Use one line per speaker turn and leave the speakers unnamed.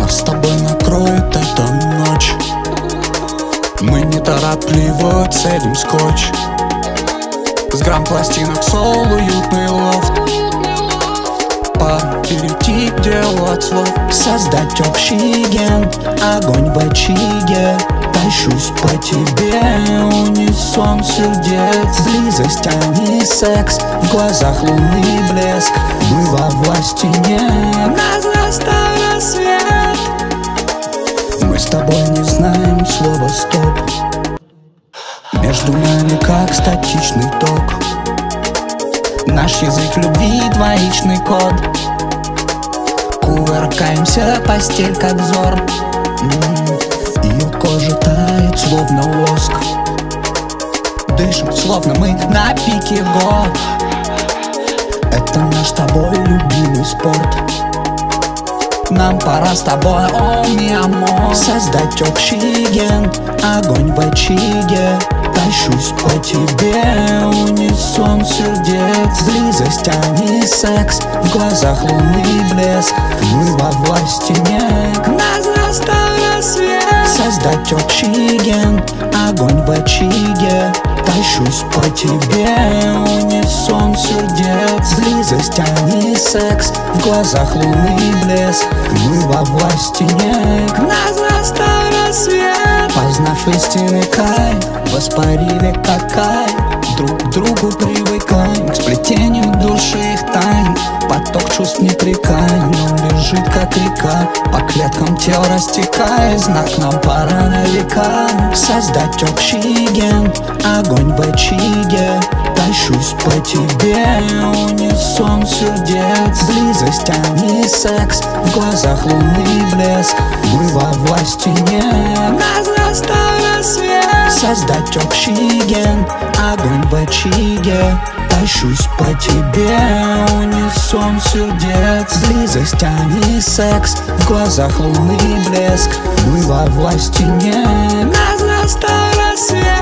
Нас с тобой накроет эта ночь. Мы неторопливо цедим скотч. С грамм пластинок сол, уютный лофт. Перейти к делу от слов. Создать общий ген, огонь в очаге. Тащусь по тебе, унисон сердец. Близость, а не секс, в глазах лунный блеск. Мы во власти нет, нас застал рассвет. Мы с тобой не знаем слова стоп. Между нами как статичный ток. Наш язык любви двоичный код. Кувыркаемся, постель как зор. Ее кожа тает, словно воск. Дышим, словно мы на пике год. Это наш с тобой любимый спорт. Нам пора с тобой, о ми амор, создать общий ген, огонь в очаге. Тащусь по тебе, унисон сердец. Близость, а не секс, в глазах лунный блеск. Мы во власти нет, нас застал рассвет. Создать общий ген, огонь в очаге. Тащусь по тебе, унисон сердец. Близость, а не секс, в глазах лунный блеск. Мы во власти нет, нас застал рассвет. Познав истинный кайф, воспарили как кайф. Друг к другу привыкаем, к сплетению души их тайн. Поток чувств непрекаянен, он бежит как река, по клеткам тел растекаясь. Знак, нам пора на века. Создать общий ген, огонь в очаге. Тащусь по тебе, унисон сердец. Близость, а не секс, в глазах лунный блеск. Мы во власти нет, нас застал рассвет. Создать общий ген, огонь в очаге. Тащусь по тебе, унисон сердец. Близость, а не секс, в глазах лунный блеск. Мы во власти нет, нас застал рассвет.